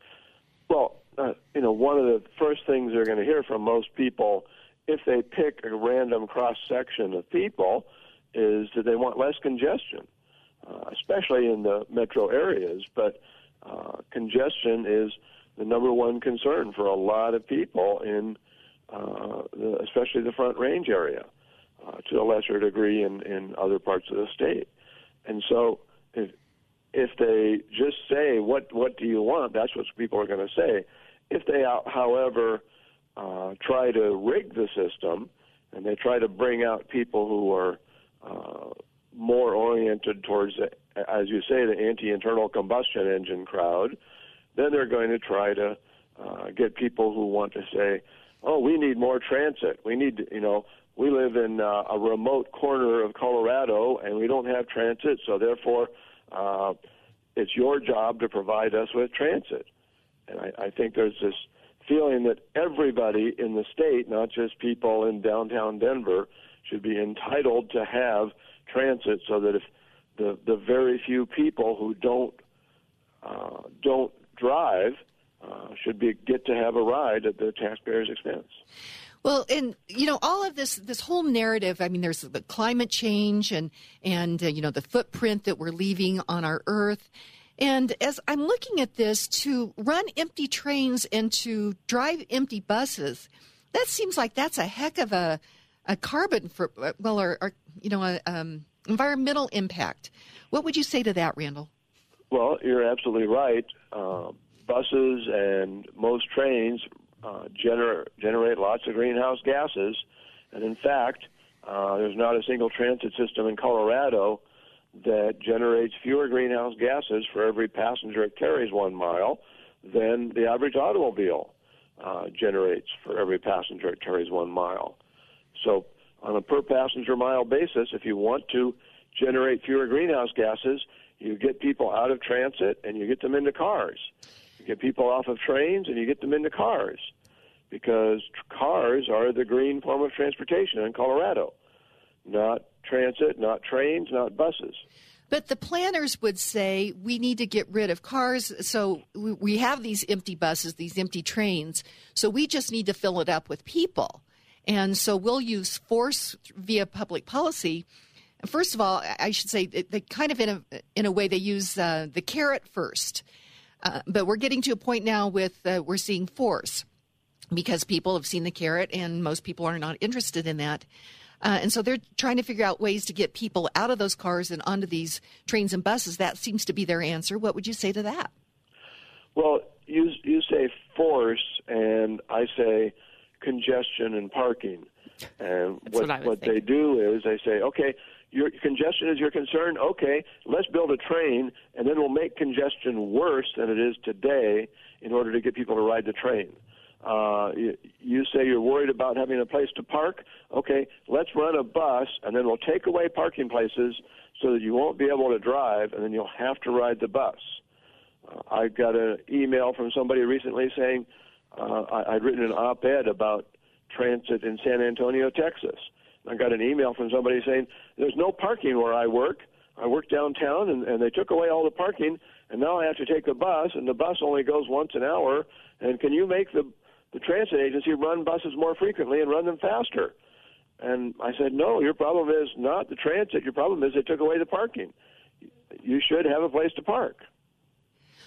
Well, uh, you know, one of the first things they're going to hear from most people, if they pick a random cross-section of people, is that they want less congestion, uh, especially in the metro areas. But uh, congestion is the number one concern for a lot of people in uh, the, especially the Front Range area, uh, to a lesser degree in, in other parts of the state. And so if if they just say, what, what do you want, that's what people are going to say. If they, however, uh, try to rig the system and they try to bring out people who are uh, more oriented towards, the, as you say, the anti-internal combustion engine crowd, then they're going to try to uh, get people who want to say, oh, we need more transit. We need, you know, we live in uh, a remote corner of Colorado and we don't have transit, so therefore uh, it's your job to provide us with transit. And I, I think there's this feeling that everybody in the state, not just people in downtown Denver, should be entitled to have transit, so that if the the very few people who don't uh, don't drive uh, should be get to have a ride at the taxpayer's expense. Well, and, you know, all of this, this whole narrative, I mean, there's the climate change and, and uh, you know, the footprint that we're leaving on our Earth. And as I'm looking at this, to run empty trains and to drive empty buses, that seems like that's a heck of a, a carbon, for, well, or, or you know, a, um, environmental impact. What would you say to that, Randall? Well, you're absolutely right. Uh, buses and most trains Uh, gener- generate lots of greenhouse gases, and in fact, uh, there's not a single transit system in Colorado that generates fewer greenhouse gases for every passenger it carries one mile than the average automobile uh, generates for every passenger it carries one mile. So on a per passenger mile basis, if you want to generate fewer greenhouse gases, you get people out of transit and you get them into cars. Get people off of trains and you get them into cars, because cars are the green form of transportation in Colorado, not transit, not trains, not buses. But the planners would say we need to get rid of cars, so we have these empty buses, these empty trains, so we just need to fill it up with people. And so we'll use force via public policy. First of all, I should say they kind of in a, in a way they use uh, the carrot first. Uh, but we're getting to a point now with uh, we're seeing force, because people have seen the carrot and most people are not interested in that. Uh, and so they're trying to figure out ways to get people out of those cars and onto these trains and buses. That seems to be their answer. What would you say to that? Well, you, you say force, and I say congestion and parking. And That's what, what, I was what they thinking. do is they say, okay, your congestion is your concern. Okay, let's build a train, and then we'll make congestion worse than it is today in order to get people to ride the train. Uh, you, you say you're worried about having a place to park. Okay, let's run a bus, and then we'll take away parking places so that you won't be able to drive, and then you'll have to ride the bus. Uh, I got an email from somebody recently saying uh, I, I'd written an op-ed about transit in San Antonio, Texas. I got an email from somebody saying, there's no parking where I work. I work downtown, and, and they took away all the parking, and now I have to take the bus, and the bus only goes once an hour, and can you make the, the transit agency run buses more frequently and run them faster? And I said, no, your problem is not the transit. Your problem is they took away the parking. You should have a place to park.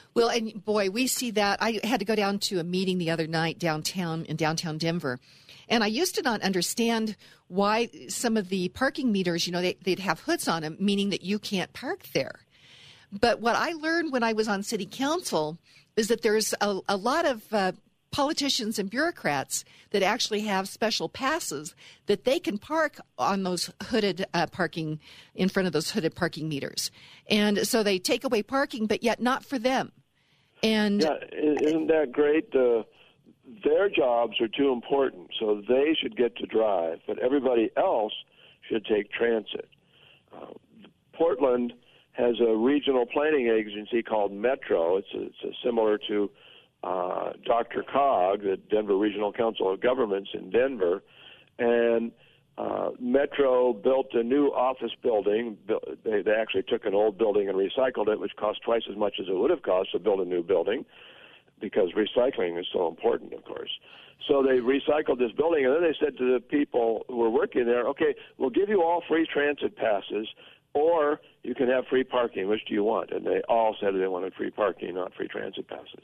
Well, and boy, we see that. I had to go down to a meeting the other night downtown in downtown Denver. And I used to not understand why some of the parking meters, you know, they, they'd have hoods on them, meaning that you can't park there. But what I learned when I was on city council is that there's a, a lot of uh, politicians and bureaucrats that actually have special passes that they can park on those hooded uh, parking, in front of those hooded parking meters. And so they take away parking, but yet not for them. And yeah, isn't that great? Uh, their jobs are too important, so they should get to drive, but everybody else should take transit. Uh, Portland has a regional planning agency called Metro. It's, a, it's a similar to uh, Doctor Cog, the Denver Regional Council of Governments in Denver, and uh, Metro built a new office building. They, they actually took an old building and recycled it, which cost twice as much as it would have cost to build a new building, because recycling is so important, of course. So they recycled this building, and then they said to the people who were working there, okay, we'll give you all free transit passes, or you can have free parking. Which do you want? And they all said they wanted free parking, not free transit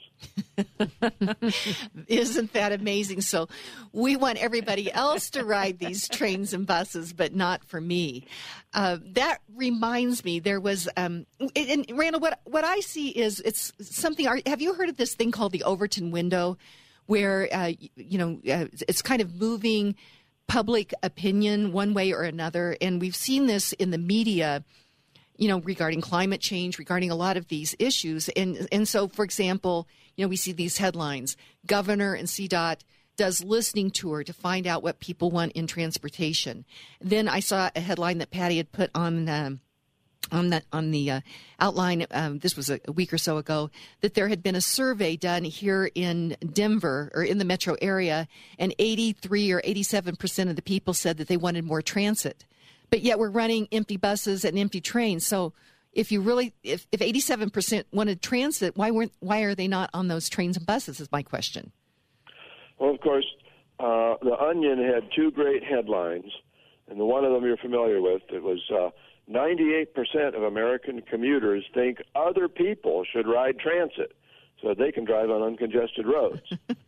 passes. Isn't that amazing? So we want everybody else to ride these trains and buses, but not for me. Uh, that reminds me, there was, um, and Randall, what, what I see is it's something, are, have you heard of this thing called the Overton window, where, uh, you know, uh, it's kind of moving public opinion one way or another? And we've seen this in the media, you know, regarding climate change, regarding a lot of these issues. And and so, for example, you know, we see these headlines: Governor and C DOT does listening tour to find out what people want in transportation. Then I saw a headline that Patty had put on um, on the, on the uh, outline, um, this was a, a week or so ago, that there had been a survey done here in Denver, or in the metro area, and eighty-three or eighty-seven percent of the people said that they wanted more transit. But yet we're running empty buses and empty trains. So if you really, if, if eighty-seven percent wanted transit, why weren't, why are they not on those trains and buses is my question. Well, of course, uh, The Onion had two great headlines, and the one of them you're familiar with. It was uh, ninety-eight percent of American commuters think other people should ride transit so that they can drive on uncongested roads.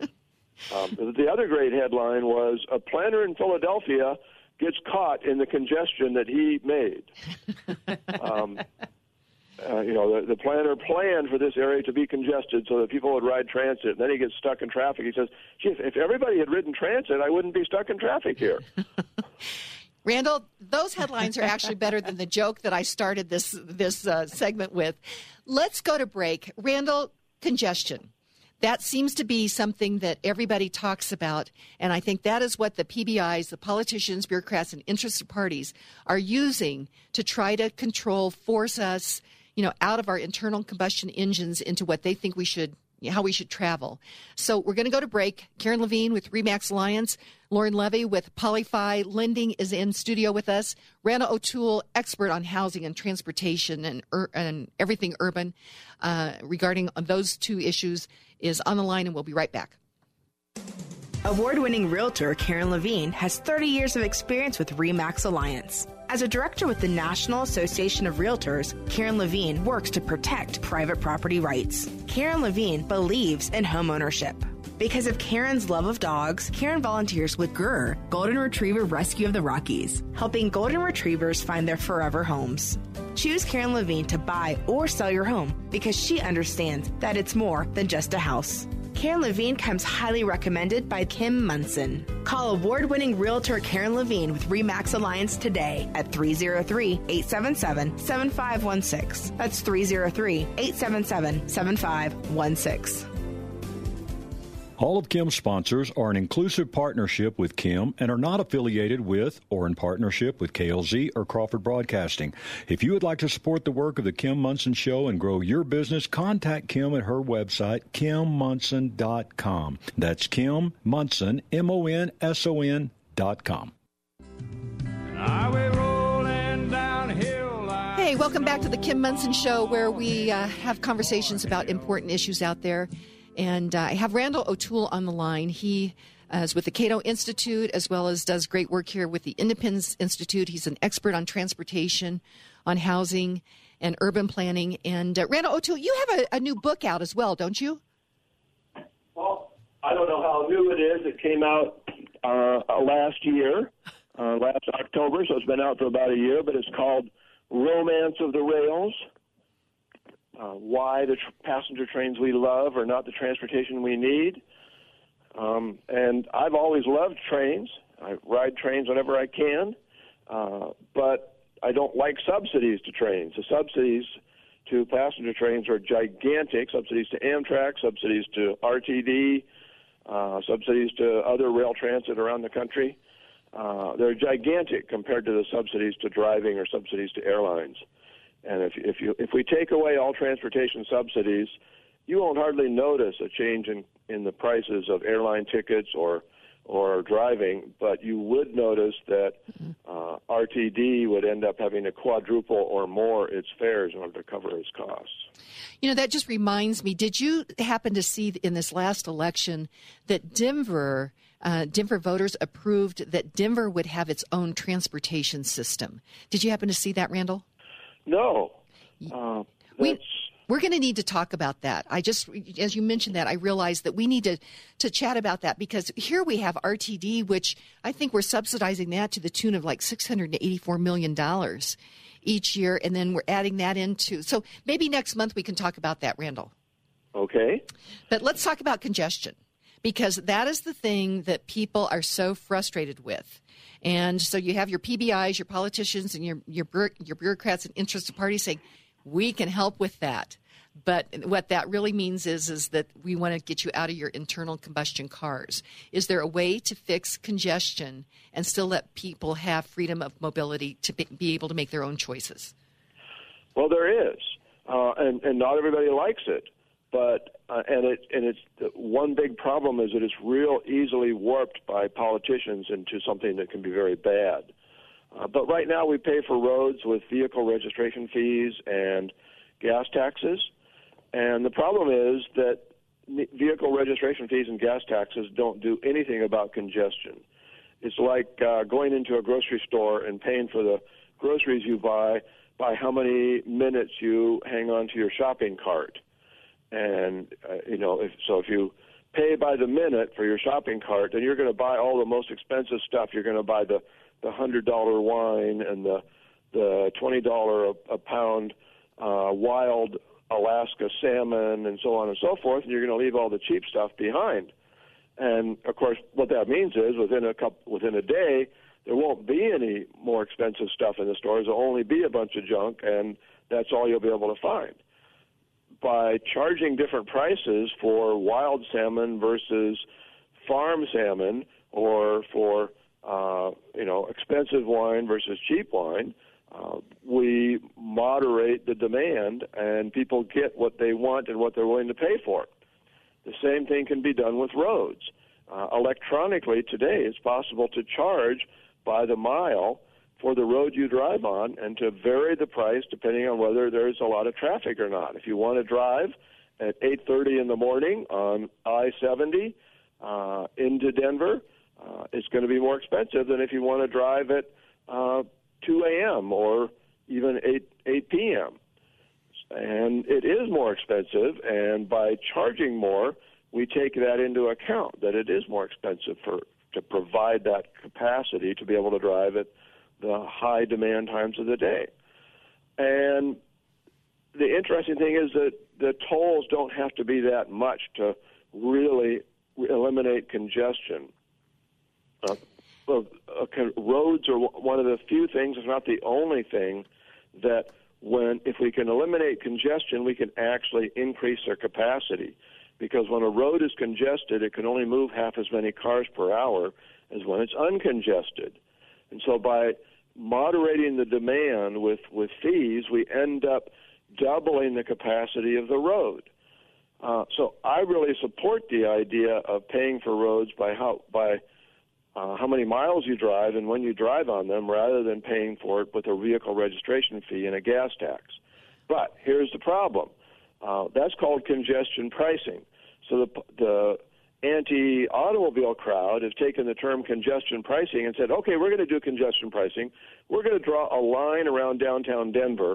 um, the other great headline was, a planner in Philadelphia gets caught in the congestion that he made. um, uh, you know, the, the planner planned for this area to be congested so that people would ride transit, and then he gets stuck in traffic. He says, gee, if, if everybody had ridden transit, I wouldn't be stuck in traffic here. Randall, those headlines are actually better than the joke that I started this this uh, segment with. Let's go to break. Randall, congestion. That seems to be something that everybody talks about, and I think that is what the P B Is, the politicians, bureaucrats, and interested parties are using to try to control, force us, you know, out of our internal combustion engines into what they think we should, how we should travel. So we're going to go to break. Karen Levine with RE/MAX Alliance, Lauren Levy with Polyfi Lending is in studio with us. Randall O'Toole, expert on housing and transportation and, ur- and everything urban uh, regarding those two issues, is on the line, and we'll be right back. Award-winning realtor Karen Levine has thirty years of experience with RE/MAX Alliance. As a director with the National Association of Realtors, Karen Levine works to protect private property rights. Karen Levine believes in homeownership. Because of Karen's love of dogs, Karen volunteers with G R R, Golden Retriever Rescue of the Rockies, helping golden retrievers find their forever homes. Choose Karen Levine to buy or sell your home because she understands that it's more than just a house. Karen Levine comes highly recommended by Kim Munson. Call award-winning realtor Karen Levine with RE/MAX Alliance today at three oh three, eight seven seven, seven five one six. That's three oh three, eight seven seven, seven five one six. All of Kim's sponsors are in inclusive partnership with Kim and are not affiliated with or in partnership with K L Z or Crawford Broadcasting. If you would like to support the work of the Kim Munson Show and grow your business, contact Kim at her website, kim munson dot com. That's Kim Munson, M O N S O N dot com. Hey, welcome back to the Kim Munson Show, where we uh, have conversations about important issues out there. And uh, I have Randall O'Toole on the line. He uh, is with the Cato Institute, as well as does great work here with the Independence Institute. He's an expert on transportation, on housing, and urban planning. And uh, Randall O'Toole, you have a, a new book out as well, don't you? Well, I don't know how new it is. It came out uh, last year, uh, last October, so it's been out for about a year, but it's called Romance of the Rails, uh, Why the tr- Passenger Trains We Love Are Not the Transportation We Need. Um, and I've always loved trains. I ride trains whenever I can, uh, but I don't like subsidies to trains. The subsidies to passenger trains are gigantic, subsidies to Amtrak, subsidies to R T D, uh, subsidies to other rail transit around the country. Uh, they're gigantic compared to the subsidies to driving or subsidies to airlines. And if, if, you, if we take away all transportation subsidies, you won't hardly notice a change in, in the prices of airline tickets or or driving, but you would notice that uh, R T D would end up having to quadruple or more its fares in order to cover its costs. You know, that just reminds me, did you happen to see in this last election that Denver, uh, Denver voters approved that Denver would have its own transportation system? Did you happen to see that, Randall? No. Uh, we, we're going to need to talk about that. I just, as you mentioned that, I realized that we need to, to chat about that because here we have R T D, which I think we're subsidizing that to the tune of like six hundred eighty-four million dollars each year, and then we're adding that into. So maybe next month we can talk about that, Randall. Okay. But let's talk about congestion because that is the thing that people are so frustrated with. And so you have your P B Is, your politicians, and your your, your bureaucrats and interested parties saying, we can help with that. But what that really means is, is that we want to get you out of your internal combustion cars. Is there a way to fix congestion and still let people have freedom of mobility to be able to make their own choices? Well, there is, uh, and, and not everybody likes it. But uh, and it and it's one big problem is that it's real easily warped by politicians into something that can be very bad. Uh, but right now we pay for roads with vehicle registration fees and gas taxes. And the problem is that vehicle registration fees and gas taxes don't do anything about congestion. It's like uh, going into a grocery store and paying for the groceries you buy by how many minutes you hang on to your shopping cart. And, uh, you know, if, so if you pay by the minute for your shopping cart, then you're going to buy all the most expensive stuff. You're going to buy the the one hundred dollar wine and the the twenty dollars a, a pound uh, wild Alaska salmon and so on and so forth, and you're going to leave all the cheap stuff behind. And, of course, what that means is within a couple, within a day, there won't be any more expensive stuff in the stores. There'll only be a bunch of junk, and that's all you'll be able to find. By charging different prices for wild salmon versus farm salmon or for Uh, you know, expensive wine versus cheap wine, uh, we moderate the demand and people get what they want and what they're willing to pay for. The same thing can be done with roads. Uh, electronically today, it's possible to charge by the mile for the road you drive on and to vary the price depending on whether there's a lot of traffic or not. If you want to drive at eight thirty in the morning on I seventy uh, into Denver, Uh, it's going to be more expensive than if you want to drive at uh, two a.m. or even eight p.m. And it is more expensive, and by charging more, we take that into account, that it is more expensive for to provide that capacity to be able to drive at the high demand times of the day. And the interesting thing is that the tolls don't have to be that much to really eliminate congestion. Uh, well, uh, roads are one of the few things, if not the only thing, that when if we can eliminate congestion, we can actually increase their capacity. Because when a road is congested, it can only move half as many cars per hour as when it's uncongested. And so by moderating the demand with, with fees, we end up doubling the capacity of the road. Uh, so I really support the idea of paying for roads by how by Uh, how many miles you drive and when you drive on them rather than paying for it with a vehicle registration fee and a gas tax. But here's the problem. Uh, that's called congestion pricing. So the, the anti-automobile crowd has taken the term congestion pricing and said, okay, we're going to do congestion pricing. We're going to draw a line around downtown Denver,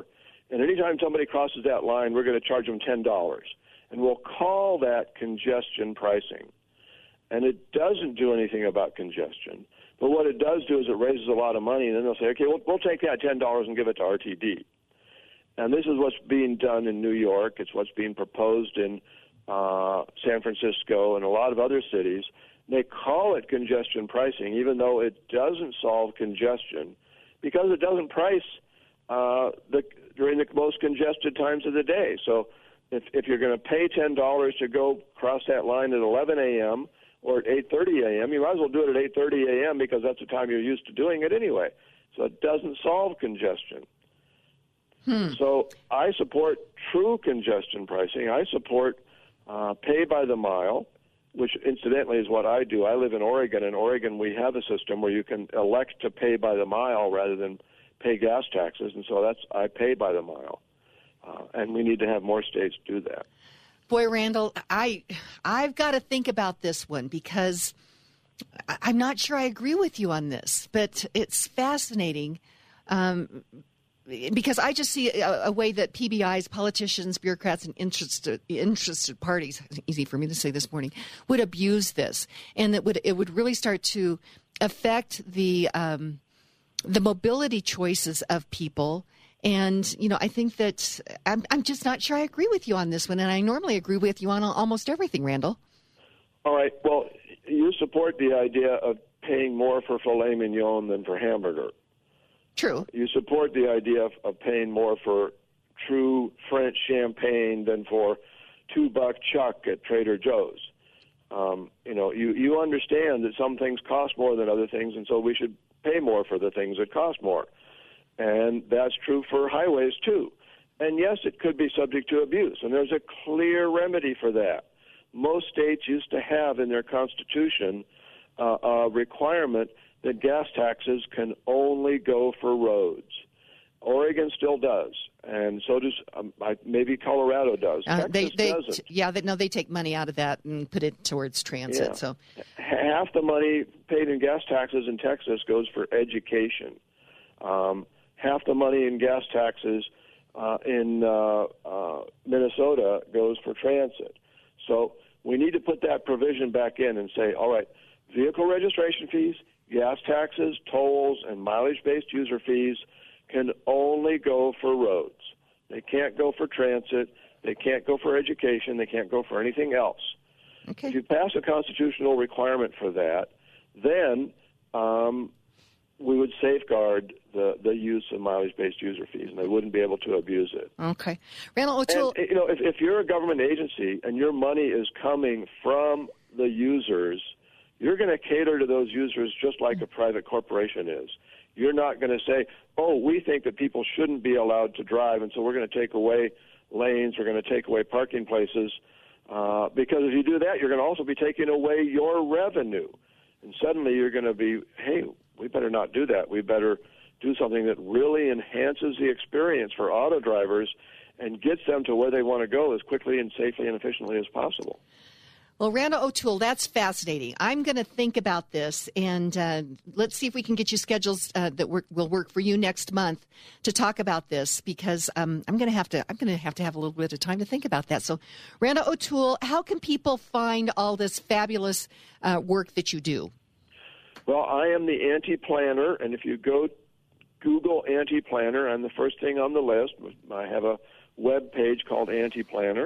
And anytime somebody crosses that line, we're going to charge them ten dollars. And we'll call that congestion pricing. And it doesn't do anything about congestion. But what it does do is it raises a lot of money, and then they'll say, okay, we'll, we'll take that ten dollars and give it to R T D. And this is what's being done in New York. It's what's being proposed in uh, San Francisco and a lot of other cities. They call it congestion pricing, even though it doesn't solve congestion, because it doesn't price uh, the, during the most congested times of the day. So if, if you're going to pay ten dollars to go cross that line at eleven a.m. or at eight thirty a.m., you might as well do it at eight thirty a.m. because that's the time you're used to doing it anyway. So it doesn't solve congestion. Hmm. So I support true congestion pricing. I support uh, pay by the mile, which incidentally is what I do. I live in Oregon. In Oregon, we have a system where you can elect to pay by the mile rather than pay gas taxes, and so that's I pay by the mile. Uh, and we need to have more states do that. Boy, Randall, I, I've got to think about this one because I'm not sure I agree with you on this, but it's fascinating um, because I just see a, a way that P B Is, politicians, bureaucrats, and interested, interested parties, easy for me to say this morning, would abuse this. And that would it would really start to affect the um, the mobility choices of people. And, you know, I think that I'm, I'm just not sure I agree with you on this one. And I normally agree with you on almost everything, Randall. All right. Well, you support the idea of paying more for filet mignon than for hamburger. True. You support the idea of, of paying more for true French champagne than for two-buck chuck at Trader Joe's. Um, you know, you, you understand that some things cost more than other things, and so we should pay more for the things that cost more. And that's true for highways, too. And, yes, it could be subject to abuse, and there's a clear remedy for that. Most states used to have in their constitution uh, a requirement that gas taxes can only go for roads. Oregon still does, and so does um, maybe Colorado does. Uh, Texas they, they, doesn't. Yeah, they, no, they take money out of that and put it towards transit. Yeah. So half the money paid in gas taxes in Texas goes for education. Um, half the money in gas taxes uh, in uh, uh, Minnesota goes for transit. So we need to put that provision back in and say, all right, vehicle registration fees, gas taxes, tolls, and mileage-based user fees can only go for roads. They can't go for transit. They can't go for education. They can't go for anything else. Okay. If you pass a constitutional requirement for that, then um, we would safeguard the, the use of mileage-based user fees, and they wouldn't be able to abuse it. Okay. Randall O'Toole. And, you know, if, if you're a government agency and your money is coming from the users, you're going to cater to those users just like a private corporation is. You're not going to say, oh, we think that people shouldn't be allowed to drive, and so we're going to take away lanes, we're going to take away parking places, uh, because if you do that, you're going to also be taking away your revenue. And suddenly you're going to be, hey, we better not do that. We better do something that really enhances the experience for auto drivers and gets them to where they want to go as quickly and safely and efficiently as possible. Well, Randall O'Toole, that's fascinating. I'm going to think about this, and uh, let's see if we can get you schedules uh, that work, will work for you next month to talk about this, because um, I'm going to have to. I'm going to have to have a little bit of time to think about that. So, Randall O'Toole, how can people find all this fabulous uh, work that you do? Well, I am the Anti-Planner, and if you go Google Anti-Planner, I'm the first thing on the list. I have a web page called Anti-Planner.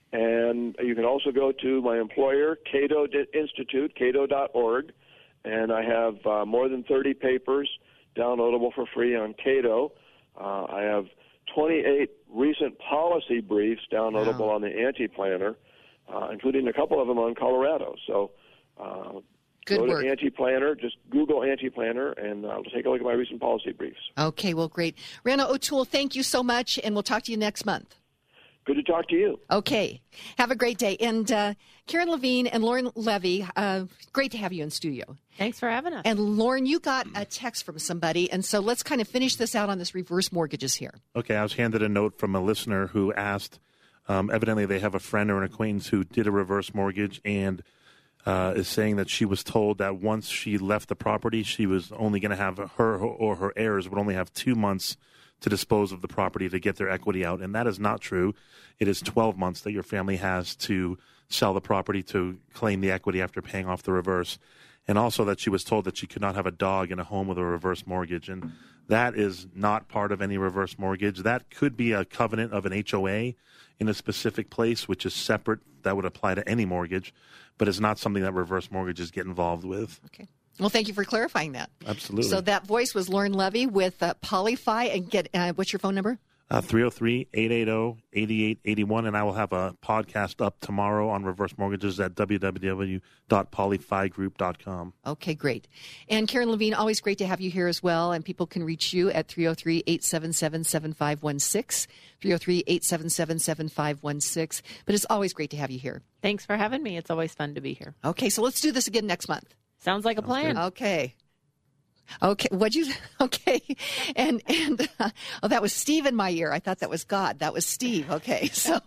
And you can also go to my employer, Cato Institute, cato dot org, and I have uh, more than thirty papers downloadable for free on Cato. Uh, I have twenty-eight recent policy briefs downloadable wow. on the Anti-Planner, uh, including a couple of them on Colorado. So uh, Good go work. to Anti-Planner, just Google Anti-Planner, and I'll take a look at my recent policy briefs. Okay, well, great. Randall O'Toole, thank you so much, and we'll talk to you next month. Good to talk to you. Okay. Have a great day. And uh, Karen Levine and Lauren Levy, uh, great to have you in studio. Thanks for having us. And Lauren, you got a text from somebody, and so let's kind of finish this out on this reverse mortgages here. Okay, I was handed a note from a listener who asked, um, evidently they have a friend or an acquaintance who did a reverse mortgage and uh, is saying that she was told that once she left the property, she was only going to have her or her heirs would only have two months to dispose of the property to get their equity out. And that is not true. It is twelve months that your family has to sell the property to claim the equity after paying off the reverse. And also that she was told that she could not have a dog in a home with a reverse mortgage. And that is not part of any reverse mortgage. That could be a covenant of an H O A in a specific place, which is separate. That would apply to any mortgage, but it's not something that reverse mortgages get involved with. Okay. Well, thank you for clarifying that. Absolutely. So that voice was Lauren Levy with uh, Polyfi. And get uh, what's your phone number? Uh, three oh three, eight eight oh, eight eight eight one, and I will have a podcast up tomorrow on reverse mortgages at w w w dot polyfi group dot com. Okay, great. And Karen Levine, always great to have you here as well, and people can reach you at three oh three, eight seven seven, seven five one six, three oh three, eight seven seven, seven five one six, but it's always great to have you here. Thanks for having me. It's always fun to be here. Okay, so let's do this again next month. Sounds like a plan. Okay. Okay, what'd you, okay, and, and, uh, oh, that was Steve in my ear. I thought that was God. That was Steve. Okay, so,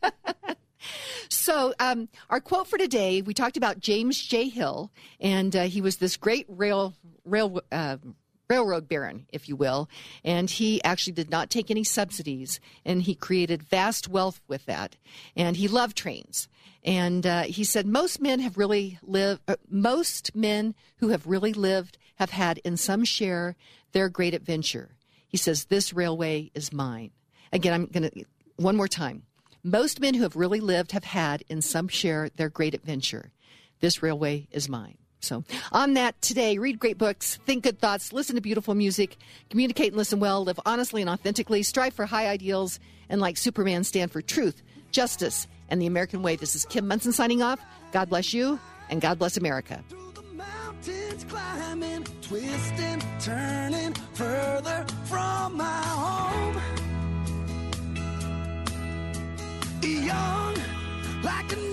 so, um, our quote for today, we talked about James J. Hill, and, uh, he was this great rail, rail, uh, railroad baron, if you will, and he actually did not take any subsidies, and he created vast wealth with that, and he loved trains. And uh, he said, most men have really lived, uh, most men who have really lived have had in some share their great adventure. He says, this railway is mine. Again, I'm going to, one more time. Most men who have really lived have had in some share their great adventure. This railway is mine. So on that today, read great books, think good thoughts, listen to beautiful music, communicate and listen well, live honestly and authentically, strive for high ideals, and like Superman, stand for truth, justice, and the American way. This is Kim Munson signing off. God bless you, and God bless America. Through the mountains climbing, twisting, turning, further from my home. Young, like a